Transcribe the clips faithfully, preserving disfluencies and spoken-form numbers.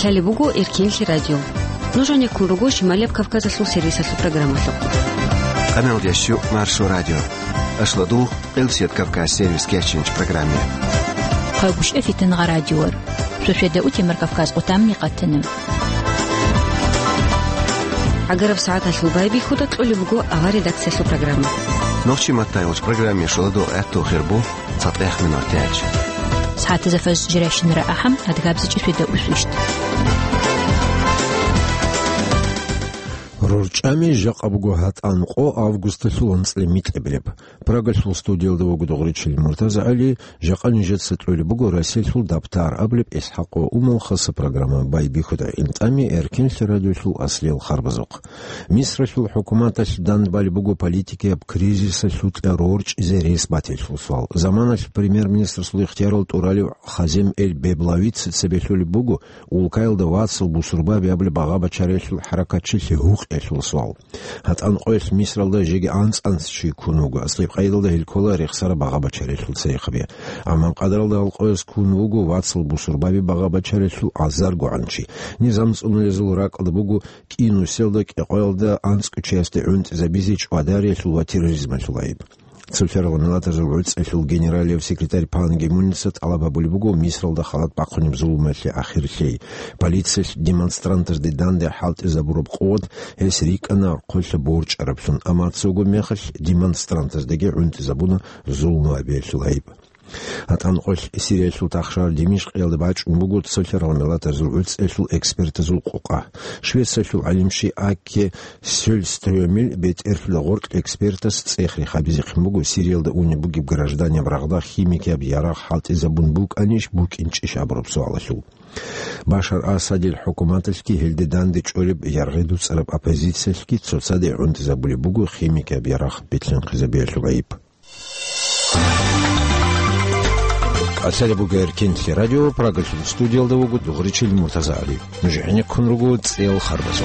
Лалибугу Иркинли радио. Нужен куругу Шималев Кавказа су сервиса су программа. Канал Ящу Маршу радио. Ашладу Элсет Кавказ сервис кешинч программе. Хагуш эфитен радиор. Шушеда утимер Кавказ утамни каттенем. Агаров саат ашлубайби худа тлулибугу ава редакция су программа. Нохчи маттайлж программе шладу этто хербу цатех минутяч. ساعات زفاز جراشن رأحم هتجابزج اسودا وسوشت رورچامي جاقبغو هاتانقو августалун слемитлебреб прагалсул студиялдагы догричил муртаза али жаканжет сетлебугу расилсул даптар аблеб исхақо умул хаса программа байбихуда интами эркин радиосул аслел харбазук мисрасул хукумата судан балбугу политики кризиса сут рорч зерес бателсул суал заманаш премьер-министр сул ихтиярал турали хазим эль беблавиц себесул бугу улкайлда ватсыл бусурба бебл бага бачаресул харакатчил хук эшул суал хатан қойс мисралда жеги анс анс чи кунугу аслиб қайдалда хилкола рехсара бага бачаресул сейхбе аман қадралда қойс кунугу ватсыл бусурбаби бага бачаресул азаргу анчи низамс унлезул рақлда бугу кину селда қойалда анс кучесте унт забизич вадаресул ва терроризма сулайб Цуферова милата жургуц эфил генералев секретарь Пан Ги Мунисет алаба булбугу мисралда халат бақуним зулмасли ахиршей полиция демонстрантер де данде халт изабуруб қод эсрикана қойса борч арабсун амацугу мехаш демонстрантер деге унт изабуна зулну абешулайб Атан қойс сириесул тахшар демиш қиялды бач умбугу Цуферова милата жургуц эфил эксперты зул қуқа Швеция эфил алимши аке сөлстрёмил бет эрфил горк экспертас цехри хабизих мбугу сириелда уни буги граждане брагда химики абьярах халт изабун бук аниш бук инчиш абрубсу аласул Башар Асадил хукуматовский хельдедан дечориб яргиду цараб оппозицияльский цоцаде унт изабули бугу химики абьярах бетлен хизабияльшугаиб Асали бугер кентли радио программу студиялда угу дугричил муртаза али мужахне кунругу цел харбазук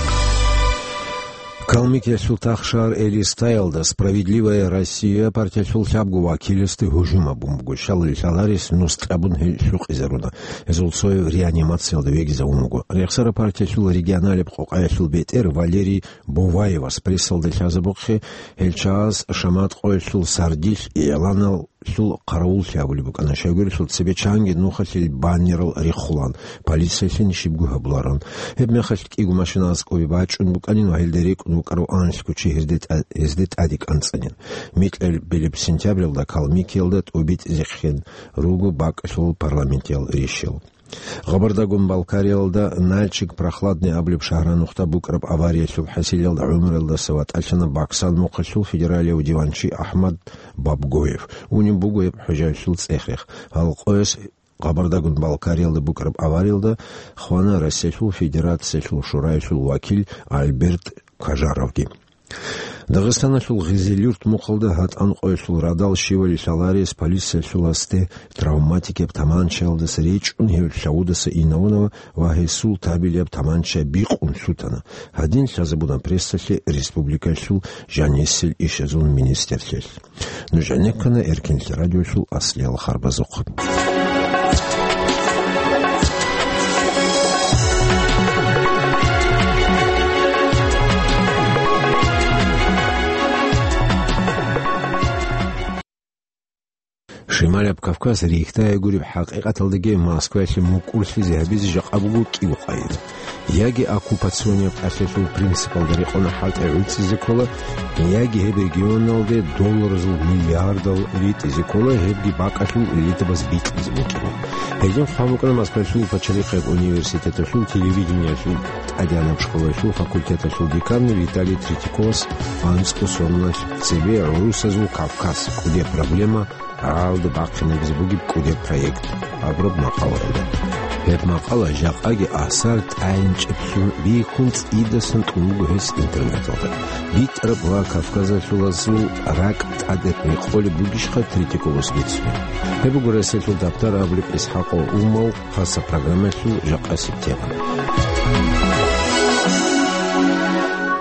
Калмыкия Султахшар Эли Стайлда «Справедливая Россия» партия Султабгу вакилисты хужума бумбгу шалли шаларис нустрабун хилшук изеруна эзулсой в реанимации двеги за умгу рехсара партия Сул регионале бхокая Сулбетер Валерий Буваева спрессал дельчазабухи эльчас шамат қой Сул Сардиш и Эланал Сул қараул шабулибук ана шагур Сул цебечанги нухасил баннерал рихулан полиция сен шибгуха буларан хебмехашк игу машина аскови бачун буканин вахилдерик Кару аншкучи ездит адик анцанин. Митлер билип сентябрилда Калмыкиялдат убить зехен ругу бак шул парламентел решил. Габардагун Балкариялда нальчик прохладный облеп шахранухта букраб авария сул хасилялда умрилда сават альшана баксан мукашул федералия диванчи Ахмад Бабгоев. Уни бугоев хужай сул цехрех. Алқоес Габардагун Балкариялда букраб аварилда хвана Россия федерация сул шурай сул вакиль Альберт Кажаровди. Дагыстана шул гизелюрт мукалда хат анқой шул радал шивали шаларис полиция шуласте травматики таманчалдас реч он хев шаудаса инаунова вахи сул табилеб таманча биқун сутана. Один шазабудан престаси республика шул жанесил и шазун министерсел. Но жанеккана эркинли радио шул аслел харбазук. شمال بكافكاز ريحتها يقول بحقيقة الدقي موسكو اللي مقول في ذهبيز جاقبو كيو قايد ياجي أكوباسيونيا بأساسو برينسيبال دريقونا حالت أعود زيكولا ياجي هب ريجيونال دي دولار زو مليار ريت زيكولا هبجي باكاشو ريت بس بيت زيكولا هيجين خاموكنا موسكو شو فشريقة أونيفرسيتة شو تلفزيونيا شو أدانا بشكل شو فاكولتة شو ديكان فيتالي تريتيكوس أنسكو سوناش سيبي روسا زو كافكاز كودي проблема Алды бақшыны гізбугіп көде проект аброб мақалады. Хеп мақала жақаги асар тайынч эпсун бейхунц идасын тумгу хэс интернет алды. Бит рыбла Кавказа шуласу рак тадет миқоли бугишха тритиковус гитсуне. Хебу гурасел шул даптар аблип исхақо умау хаса программа шу жақа септема.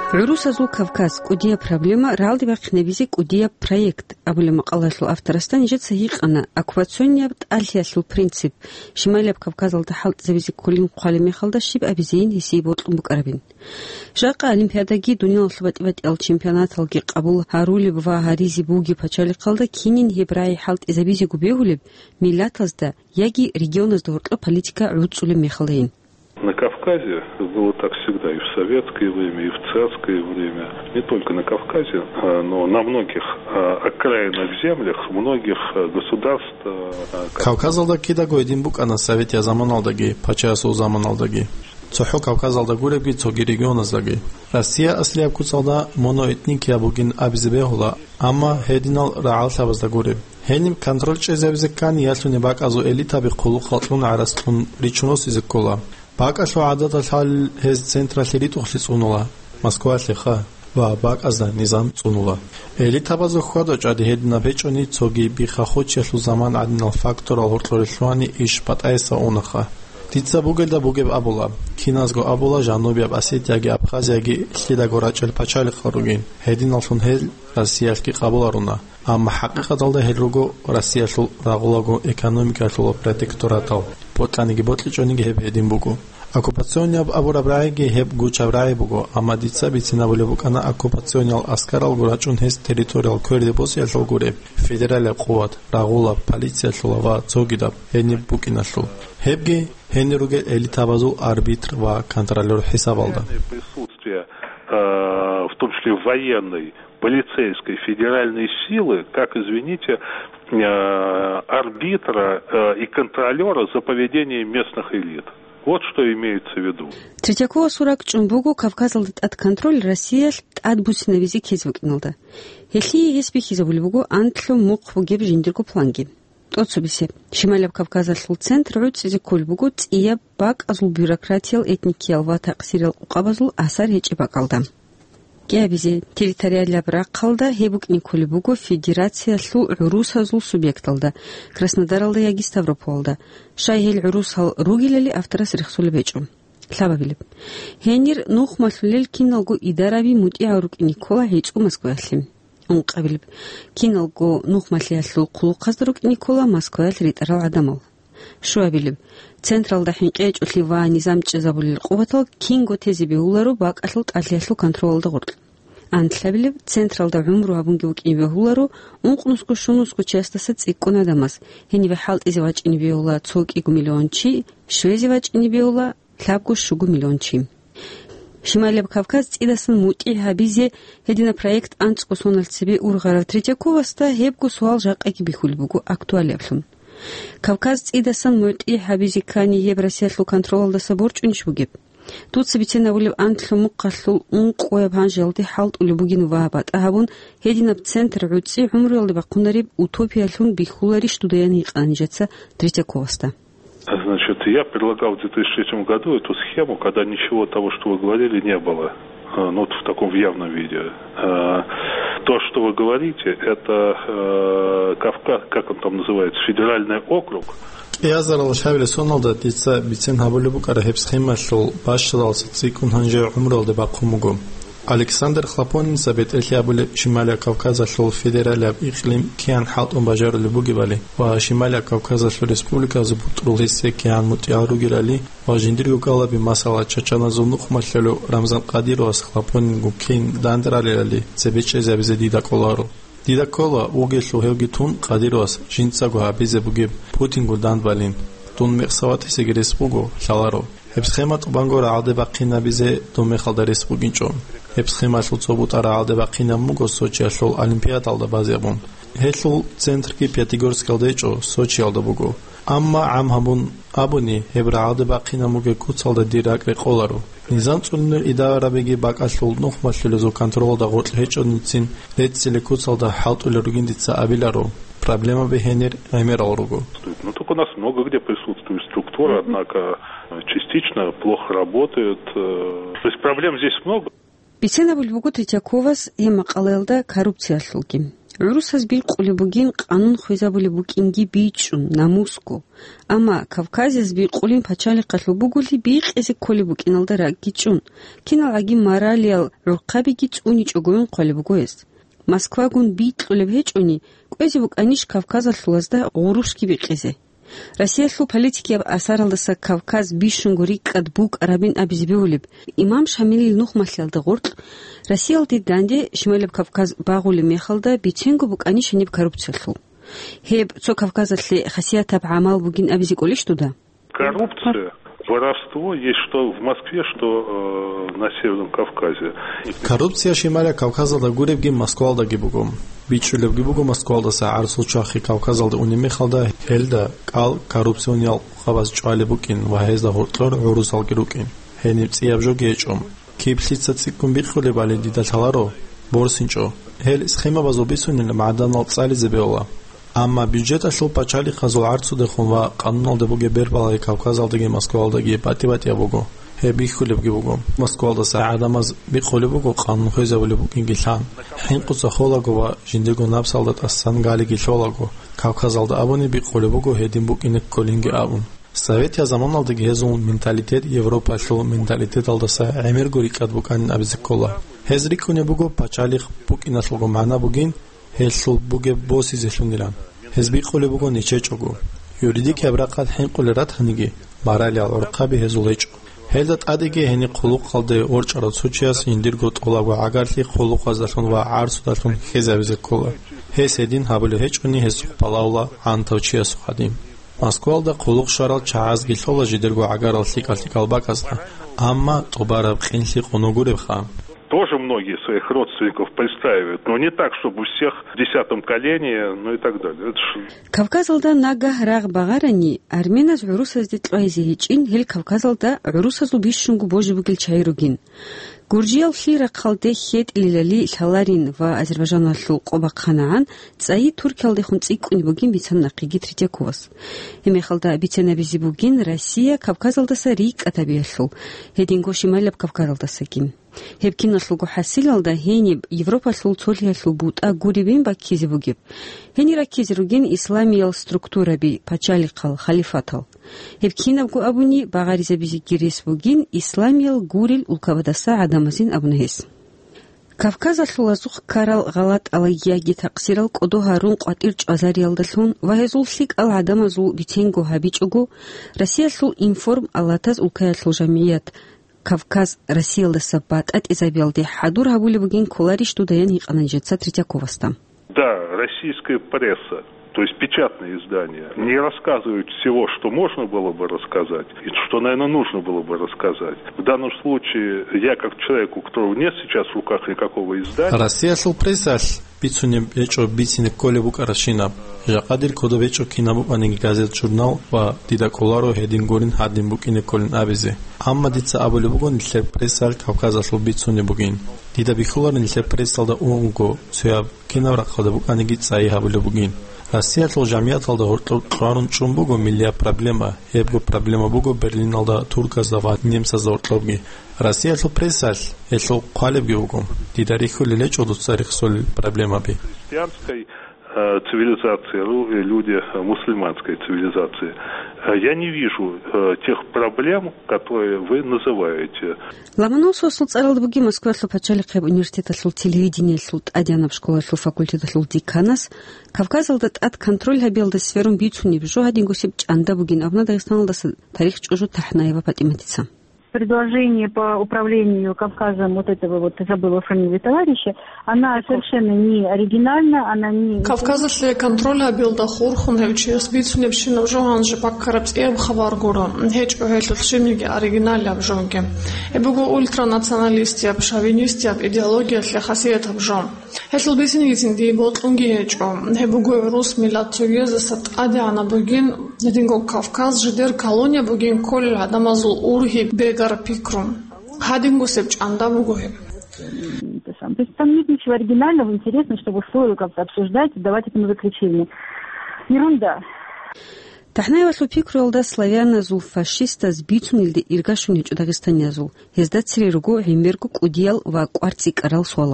عروسازو كافكاز قودية проблема رالدي باقنبيزي قودية проект أبولي مقالة أفترستان جد سهيق أنا أكواتسونيا بتألياسلو принцип شمالي بكافكاز التحالت زبيزي كلهم قوالي خالدا شيب أبيزين يسيبوت لنبوك أرابين جاقا أولمبياداجي دنيا نصلبت إبت إل чемпионат الجي قبول هارولي بوا هاريزي بوغي باتشالي قالدا كينين هبراي حالت إزابيزي قبيهولي ميلات لزدا ياجي регион издовортлы политика عودسولي ميخالين. На Кавказе было так всегда, и в советское время, и в царское время. Не только на Кавказе, но на многих окраинных землях, многих государств. Кавказалда кидагойдин букана Советия заманалдаги, пачасу заманалдаги. Цохо Кавказалда гуребги цоги регионаздаги. Россия аслия куцалда моноэтникия бугин абизебехула, амма хединал раал сабазда гуреб. Хеним контроль чезебзеккан ясуни баказу элитаби қулу халқун арастун ричунос изеккола. باقاشو عادت الحال هز سنتراليري تخلي صونولا مسكو لخا و باقازدا نظام صونولا الی تابازو خودو جادي هدنا بچوني цоги بيخا خوچلو زمان عدن الفاكتور الهورتلوشواني ايش پتايسا اونخا تيتسا بوگلدا بوگب ابولا كينازگو ابولا جانوبيا اسيتياگي ابخازياگي اشليداگوراچل پاچالي خاروگين هدين الفون هل روسياشكي قابولаруна اما حقيقتالда هلروگو روسياشل راغولاگو экономикашл протекторатал Потланиги ботличониги хеб хедин бугу. Оккупациониаб абурабраиги хеб гучавраи бугу. Амадица бицинабуле букана оккупациониал аскарал гурачун хес территориал квердебоси алшал гуре. Федералия қуват, рагула, полиция шулава, цогидаб, хени букинашул. Хебги хенируге элитабазу арбитр ва контролер хисабалда. Присутствие, в том числе военной, полицейской, федеральной силы, как, извините, арбитра и контролера за поведением местных элит. Вот что имеется в виду. Третьякова сурак чумбугу Кавказалдат от контроль Россия от бусиновизи кезвикнылда. Если есть бихизабулбугу антлу муқву геб жиндирку планги. Отсубисе. Шималяб Кавказалл центр рутсизи кольбугу ия бак азул бюрократиял этникиял ва тақсирил уқабазул асар хечи бакалда. Гебизи территориальная бракалда хебук николибуго федерация су урусазул субъекталда Краснодаралда яги Ставрополда шайхел урусал ругилели авторас рихсул бечу лабабилиб хенир нух масулел киналго идараби мути аурук никола хечу Москваслим унqabilib киналго нух маслиаслу quluqazruк никола Москвал ритарал адамал шуабилиб централда хинqeч улива низам чезабулил quvатал кинго тезибеулару бакалл алиаслу контролда гурл антлабилиб централда умру абунгиук ивеулару унqnusku shunusku частаса циккун адамас хениве халт изевач инвеула цок игу миллиончи швезевач инвеула лабгу шугу миллиончи Шималяб Кавказ цидасан мути хабизе хедина проект анцку соналцеби ургара Третьяковаста хебгу суал жақаги бихулбугу актуалиаблун Кавказ цидасан мути хабизе кани евросиатлу контролда саборчуниш бугеб Тут собитина улив антлу муққаллу унқуя бханжалди халт улибугин вабат ахабун хедина центр уци умрулди бақунариб утопиялун бихулари штудаяни қанжатса Третьяковаста Значит, я предлагал в две тысячи третьем году эту схему, когда ничего того, что вы говорили, не было. Ну, вот в таком явном виде. То, что вы говорите, это Кавказ, как он там называется, федеральный округ. Я зарал шавили соналда дица бицен хабулибу карахеп схемашул башшал цикун ханже умрулди бақумугу. Александр Хлопонин сабит эльябуле Шималия Кавказа шул федералия иклим киан халт умбажар либугивали ва Шималия Кавказа шул республика забутрулисе киан мутиаругирали ва жиндиргу калаби масала чачана зунух машлалу Рамзан Кадирос Хлопонин гукин дандралили цебече забзеди даколару дидакола угешу хелгитун Кадирос жинцагу абизе бугиб Путин гудан валин тун мехсавати сеги респугу шаларо Епсхемат бангора алде бақина бизе доме халда республикинчо. Епсхемат луцобут ара алде бақина муго Сочи ашол олимпиад алда базебун. Хешлул центрки Пятигорск алдечо Сочи алда буго. Амма амхабун абуни хебра алде бақина муге куцалда дирак реқолару. Низам цуннер идара беги бак ашол нух машлелезу контролда гутл хечо ницин летсиле куцалда халт улеругиндица абилару. Проблема бехенер аймер алругу. Ну, только у нас много где присутствует структура, однако частично плохо работает. То есть проблем здесь много. Бицена бульбугу Третьяковас и мақалелда коррупция шулги. урусаз биркъули бугин қанун хуизабули букинги бичун намуску. Ама Кавказез биркъулин пачали қатлу бугули биқъези кули букиналда раггичун. Киналаги моралиал рукабиги цуни чугуин қули бугуез. Москва гун битлули бхечуни куэзи буканиш Кавказал луазда гурушки биқъезе. Россия лу политики асаралдаса Кавказ бишунгури кадбук арабин абизбиулиб. Имам Шамили нухмаслалда гурт. Россия алди данде Шималиб Кавказ багули мехалда биценгу букани шаниб коррупциялу. Хеб цо Кавказатли хасия таб амал бугин абизикули штуда? Коррупция, воровство есть что в Москве, что э, на Северном Кавказе. Коррупция Шималя Кавказалда гуребги Москвалдаги бугум. Бичулевги бугу Москвалда саар сулчахи Кавказалда унимехалда хелда кал коррупциониал хаваз чуали букин ва хезда хортлор урусалги рукин. Хениб циябжо гечум. Киплица циккум бирхуле бали дидаларо борсинчо. Хел схема базобисунил маданал цали зебеола. Амма бюджета шул пачали хазул арцу дехун ва канунал дебуге бербалай Кавказалдаги Москвалдаги пати-пати абугу. He bixulib gibugo Moskvalda saadamaz bixulibugo qanun xezavulibug ingilhan hin qusa xolago va jindego napsaldat assan galigi xolago Kavkazalda aboni bixulibugo hedimbug inek kolingi abun Sovet ya zamanaldagi hezun mentalitet Evropa şol mentalitet aldasa emir gorikat bukan abzikola hezri kunebugo pachali bug inaslgo mana bugin heshul buge bosi zeshundilan hezbi xulibugo nichechogo yuridik abraqat hin qulerat hanigi barali al orqabi hezulech Хелдат адиги хени қулуқ қалды орчарат сучияс индирго толагу агарли қулуқ аздашон ва арсудашон хезавизе кола. Хес един хабулу хечуни хесуқ палаула антавчия сухадим. Москвалда қулуқ шарал чааз гилхола жидирго агарал сикал-сикал баказна. Амма тобараб хинли қунугурев хам. Тоже многие своих родственников представят, но не так, чтобы у всех в десятом колене, ну и так далее. Кавказалда нага раг багарани арменаз урусаз дитлайзи хичин хел Кавказалда урусазу бишунгу божибугил чайругин. Гуржиял хира қалде хет илилали лаларин ва Азербайджаналлу қобақханаан цаи Туркиалде хун цикуни бугин бицан нақиги тритякувас. Хемехалда бицана бизи бугин Россия Кавказалдаса рик атабияллу. Хединго Шималяб Кавказалдаса гин. Хепкинаслугу хасилалда хени Европа сул цолияллу бута гурибин ба кизи бугиб. Хени ракизиругин исламиял структура би пачалиқал халифатал. Хепкинавгу абуни багариза бизи гирис бугин исламиял гурил улкавадаса адамазин абунахис. Кавказаллу лазух карал галат алаяги тақсирал қоду харун қатирч азариалдалун ва хезуллик ал адамазу битенгу хабичугу Россияллу информ алатаз улкаяллу жамият Кавказ Россиялда саббат от Изабелды Хадур Хабули бугин Кулариш Тудаян Хикананджетса Третьяковаста. Да, российская пресса, то есть печатные издания, не рассказывают всего, что можно было бы рассказать, и что, наверное, нужно было бы рассказать. В данном случае, я как человек, у которого нет сейчас в руках никакого издания... Россия шел пресса, пицунем вечо бицine колебук арашина. Жакадир кодовечо кинабуканинги газет журнал ва дидаколаро хедингорин хадимбукине колин абизе. Амма дица абулебугон ле прессал Кавказа шел бицуне бугин. Дида бихуларин ле прессалда уунго соя кинавра кодебуканинги цаи абулебугин. Россия шел жамият алда хортларун чумбуго милия проблема. Ебго проблема буго Берлин алда турказда ва немца зортлобги. Россия шел прессал ешел қалебги бугом. Дида рихули лечо дуцарих соль проблема би. Цивилизации, люди мусульманской цивилизации. Я не вижу тех проблем, которые вы называете. Ламанусу соцарал буги Москва слу пачалиқеб университета слу телевидение слу адянаб школа слу факультета слу деканас Кавказалдат ат контроль хабелда сферум бицуни бжо хадингусип чанда бугин абна Дагестаналда тарих чужу Тахнаева Патиматица. Предложение по управлению Кавказом вот этого вот, забыла фамилию товарища, она совершенно не оригинальна, она не... Кавказашле контроля билдахур хуневчи спицунев шиновжоан же паккарабс эб хаваргура, хеч похетлут шимниги оригиналя обжонки. Эбуго ультранационалисти, шовинисти, идеология для хасиет обжон. Хетлу бисинигитин ди бот унги хечо. Эбуго рус милат цугеза сат адиана бугин, нединго Кавказ жидер колония бугин коль адамазул урги бега Пикрум. Хадингусев чанда бугоем. То есть там нет ничего оригинального, интересного, чтобы стоило как-то обсуждать и давать этому заключение. Ерунда. Тахнаева слу пикру алда славяна зул фашиста сбицун илде иргашуни чудагистания зул. Хездат сириргу химбергу кудиял ва кварцик арал суалал.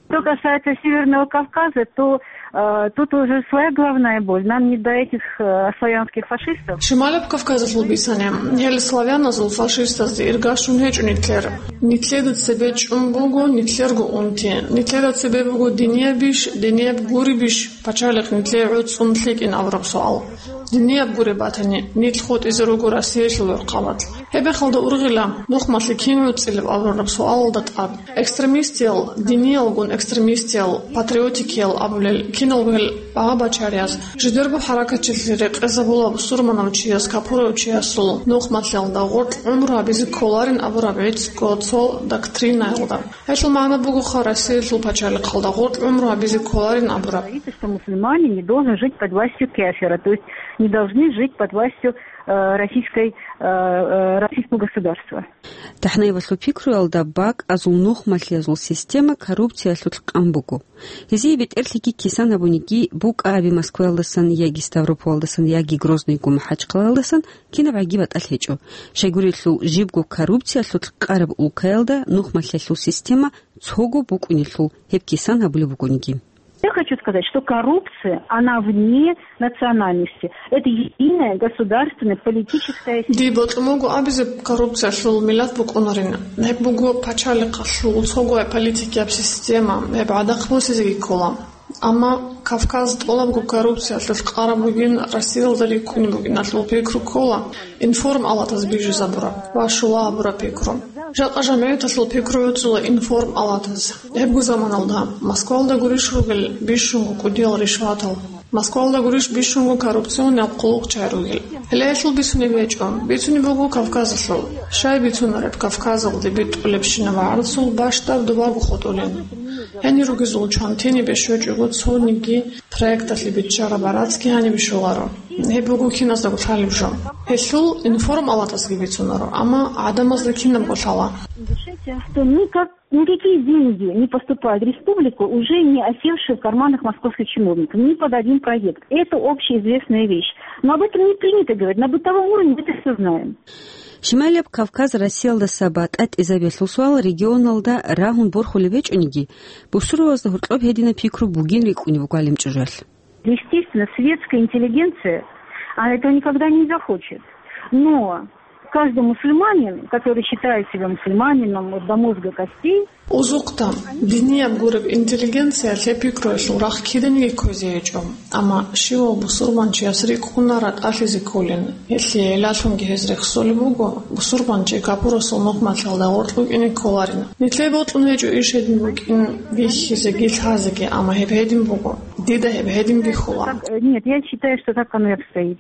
Что касается Северного Кавказа, то э, тут уже своя головная боль. Нам не до этих э, славянских фашистов. Шималеб Кавказа лубисане. Хел славяна зул фашиста з иргашун хеч нитлер. Нитледут себе чумбугу, нитлергу унти. Нитледут себе бугу диния биш, диния бури биш. Пачалек нитлерут сунтлик ин авраб суал. Диния бури батани. Нитлхот изругу Россиялу рқават. Хебе халда ургила. Нухмасли кинут цилев авраб суал датаб. Экстремистиал, диниал гун экстремистиал, патриотикиал абулел, кинолгел, багабачариас. Жидербу харакатчилери қезабула бусурманавчияс, капуравчиясул. Нухматлиал да горт умра бизи коларин абурабиц гоцол доктрина елда. Эшл мағна бугу Россиялу пачали қалда горт умра бизи коларин абураб. Что мусульмане не должны жить под властью кефира, то есть не должны жить под властью российской, российского государства. Тахнаева слупикру алдабак азул нухмасли азул система коррупция слут камбуку. Ези бит эрлики кисан абуники бук аби Москва алдасан яги Ставрополь алдасан яги Грозный гум Махачкала алдасан кина вагибат алхечу. Шайгурилу жибгу коррупция слут караб улкаэлда нухмасли слут система цогу бук унилу хеп кисан абули букуники. Я хочу сказать, что коррупция, она вне национальности. Это единая государственная политическая система. Дибот могу абизе коррупция шул милат букунарина. Не могу пачали кашлу цогу политики система. Не бадах мусизи кола. Ама Кавказ толабгу коррупция шул карабугин Россия дали кунибугин атлу пекру кола. Информ алатаз бижи забура. Вашула абура пекру. Жалқа жамеют аслу пекруютсула информ алатаз. Эбгу заман алда. Москвалда гуриш ругел бишунгу кудел ришватал. Москвалда гуриш бишунгу коррупционный обкулук чайругел. Элеясл бисуни вечом. Бисуни бугу Кавказ аслу. Шай бисуни реп Кавказ алды бит улепшинава арцул баштав дубагу хотулин. Яни ругизул чантини бешочугу цониги проект асли бичара барацки яни бишугаро. Эбгу киназ да гуталим жо. Эсул информ алатаз гибицунаро. Ама адамаз да кинам гутала. Что никак, никакие деньги не поступают в республику, уже не осевшие в карманах московских чиновников, ни под один проект. Это общеизвестная вещь. Но об этом не принято говорить. На бытовом уровне мы это все знаем. Шималеб Кавказ Россиялда сабат ат изабеслу суал регионалда рахун борхулевеч униги. Бусуровазда хуртлоб хедина пикру бугин рик унивукалим чужал. Естественно, светская интеллигенция, она этого никогда не захочет. Но каждый мусульманин, который считает себя мусульманином до мозга костей, Узуqta diniya gurib intelligentsiya lepikroisul raq kideniga ko'zayechom ama shivo busurbanchi asri kunarat afizikolen yesli latungi hezrek solbugo busurbanchi kapurosul noqmatlalda ortlug ini kolarin nitlebotun hejo ishedin in vihise gilhazege ama hebedin bugo dida hebedin bihula. Нет, я считаю, что так оно и обстоит.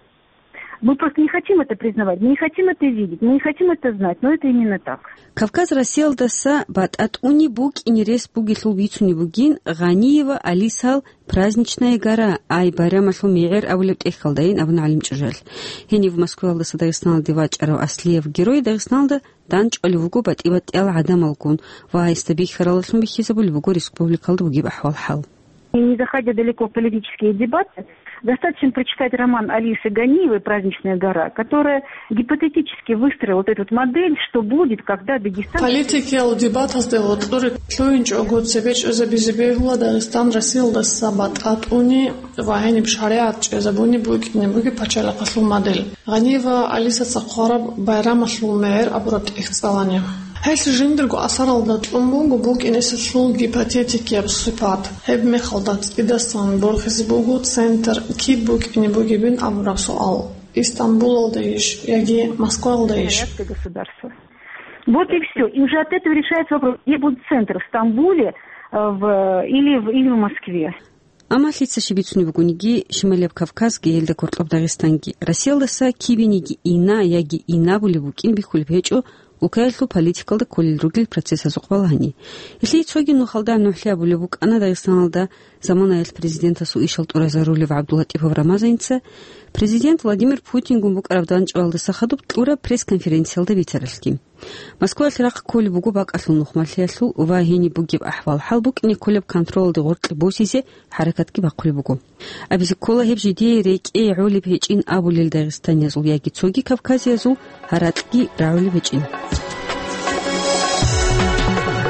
Мы просто не хотим это признавать, мы не хотим это видеть, мы не хотим это знать, но это именно так. Кавказ Россиялдаса бат от унибук и нерес бугислу вицунибугин Ганиева Алисал праздничная гора ай барам аслу миэр авлет эхалдаин авна алим чужал. Хени в Москве алдаса Дагестан девач арав аслиев герой Дагестанда данч оливугу бат иват эл адам алкун ва истабих хараласлум бихизабу ливугу республикалда бугиб ахвал хал. Не заходя далеко в политические дебаты, достаточно прочитать роман Алисы Ганиевой «Праздничная гора», которая гипотетически выстроила вот эту модель, что будет, когда Дагестан... Политикал дебат сделал, который тлуинч огод себеч забизебегла Дагестан Россия да сабат от уни вайни бшариат забуни буки не буки пачала каслу модель. Ганиева Алиса Цақараб байрам аслу мэр абурат ихцалания. Хайс жиндерго асаралда тлумбугу бук инесеслул гипотетики абсупат. Хеб мехалдат идасан борхизбугу центр кибук инебугибин абураб суал. Истанбул алдаиш, яги Москва алдаиш. Государство. Вот и все. И уже от этого решается вопрос, где будет центр, в Стамбуле в, или, в, или в Москве. Амаслица шибицуни бугуниги Шималеб Кавказги елде кортлоб Дагестанги. Расселдаса кибиниги ина яги ина були букин бихулбечо Укайлу политикалда колилругил процесса зуқвалани. Если цоги нухалда нухля булевук ана Дагестаналда замана ел президента су ишал туразарулев Абдулатипов Рамазанца, президент Владимир Путин гумбук аравданч алда сахадуб тура пресс-конференциялда витералки. Москва лирак коли бугу бак аслу нухмаллиялу ва хини бугиб ахвал халбук не колеб контролды гортли босизе харакатки бакули бугу. Абизи кола хеб жиди рейк э ули печин абулил Дагестан язул яги цоги Кавказ язул харатки раули печин.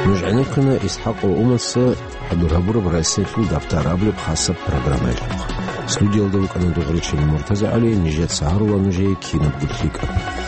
نجعنكنا إسحاق وأمس عبدالهبور برئيسي دفتر أبلي بخاصة برنامج ستوديو دوك أنا دغريتش المرتزع علي نجات سهر ونجي كينا بقول